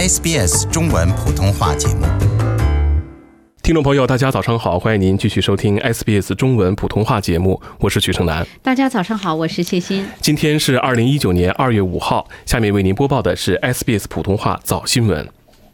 SBS 中文普通话节目。 听众朋友大家早上好，欢迎您继续收听 SBS 中文普通话节目，我是许成南。 大家早上好，我是谢欣。 今天是2019年2月5号，下面为您播报的是 SBS 普通话早新闻。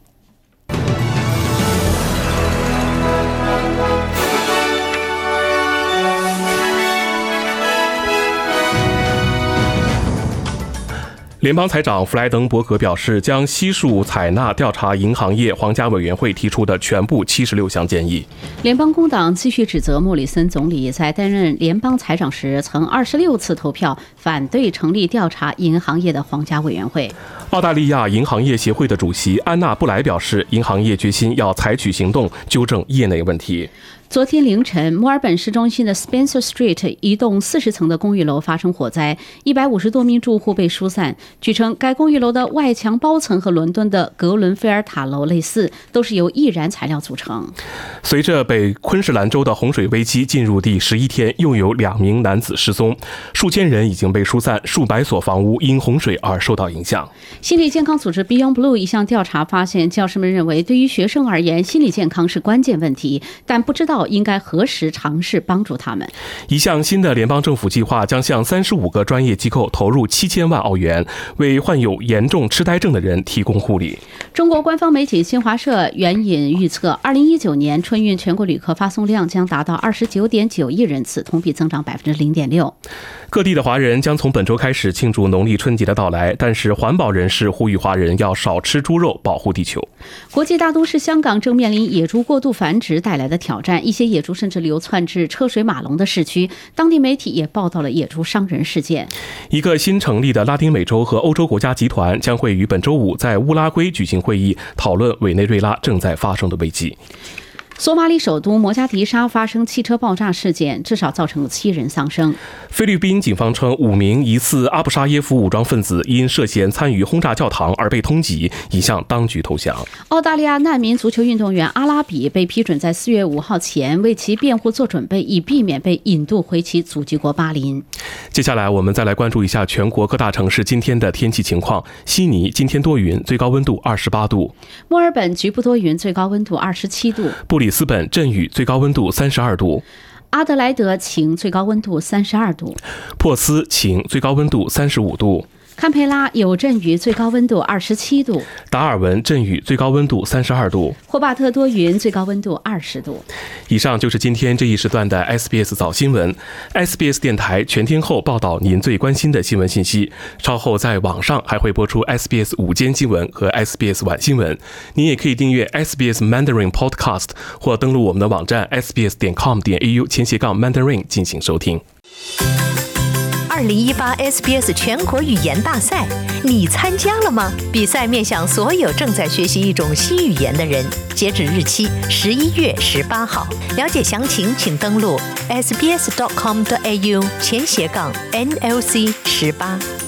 联邦财长弗莱登伯格表示，将悉数采纳调查银行业皇家委员会提出的全部76项建议。 联邦工党继续指责莫里森总理在担任联邦财长时曾26次投票反对成立调查银行业的皇家委员会。 澳大利亚银行业协会的主席安娜布莱表示，银行业决心要采取行动纠正业内问题。 昨天凌晨，墨尔本市中心的 Spencer Street 一栋40层的公寓楼发生火灾，150多名住户被疏散。据称，该公寓楼的外墙包层和伦敦的格伦菲尔塔楼类似，都是由易燃材料组成。 随着北昆士兰州的洪水危机进入第11天，又有2名男子失踪，数千人已经被疏散，数百所房屋因洪水而受到影响。 心理健康组织 Beyond Blue 一项调查发现，教师们认为对于学生而言，心理健康是关键问题，但不知道应该何时尝试帮助他们。 一项新的联邦政府计划将向35个专业机构投入7000万澳元，为患有严重痴呆症的人提供护理。 中国官方媒体新华社援引预测，2019年春运全国旅客发送量将达到29.9亿人次，同比增长0.6%。 各地的华人将从本周开始庆祝农历春节的到来，但是环保人士呼吁华人要少吃猪肉，保护地球。 国际大都市香港正面临野猪过度繁殖带来的挑战，一些野猪甚至流窜至车水马龙的市区，当地媒体也报道了野猪伤人事件。 一个新成立的拉丁美洲和欧洲国家集团将会于本周五在乌拉圭举行会议，讨论委内瑞拉正在发生的危机。 索马里首都摩加迪沙发生汽车爆炸事件，至少造成了7人丧生。 菲律宾警方称，5名疑似阿布沙耶夫武装分子因涉嫌参与轰炸教堂而被通缉，已向当局投降。 澳大利亚难民足球运动员阿拉比被批准在4月5号前为其辩护做准备，以避免被引渡回其祖籍国巴林。 接下来我们再来关注一下全国各大城市今天的天气情况。悉尼今天多云，最高温度28度； 墨尔本局部多云，最高温度27度； 布里斯本阵雨，最高温度32度； 阿德莱德晴，最高温度32度； 珀斯晴，最高温度35度； 堪培拉有阵雨，最高温度27度； 达尔文阵雨，最高温度32度； 霍巴特多云，最高温度20度。 以上就是今天这一时段的 SBS 早新闻。SBS 电台全天候报道您最关心的新闻信息，稍后在网上还会播出 SBS 午间新闻和 SBS 晚新闻。您也可以订阅 SBS Mandarin Podcast 或登录我们的网站 sbs.com.au/Mandarin 进行收听。 2018 SBS 全国语言大赛，你参加了吗？比赛面向所有正在学习一种新语言的人，截止日期11月18号。了解详情请登录 sbs.com.au/NLC18。